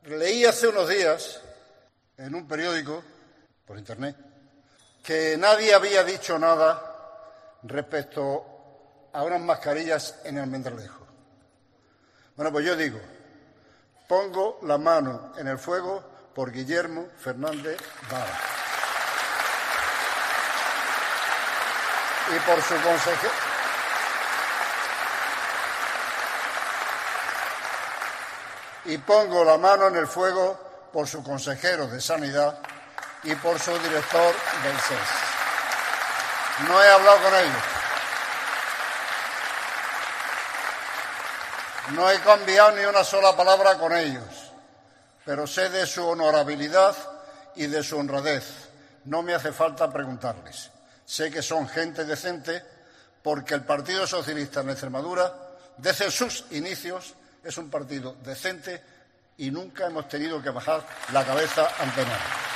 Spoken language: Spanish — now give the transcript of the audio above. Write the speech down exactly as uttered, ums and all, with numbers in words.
Leí hace unos días en un periódico, por internet, que nadie había dicho nada respecto a unas mascarillas en Almendralejo. Bueno, pues yo digo, pongo la mano en el fuego por Guillermo Fernández Vara y por su consejero. Y pongo la mano en el fuego por su consejero de Sanidad y por su director del S E S. No he hablado con ellos. No he cambiado ni una sola palabra con ellos, pero sé de su honorabilidad y de su honradez. No me hace falta preguntarles. Sé que son gente decente porque el Partido Socialista en Extremadura, desde sus inicios, es un partido decente y nunca hemos tenido que bajar la cabeza ante nada.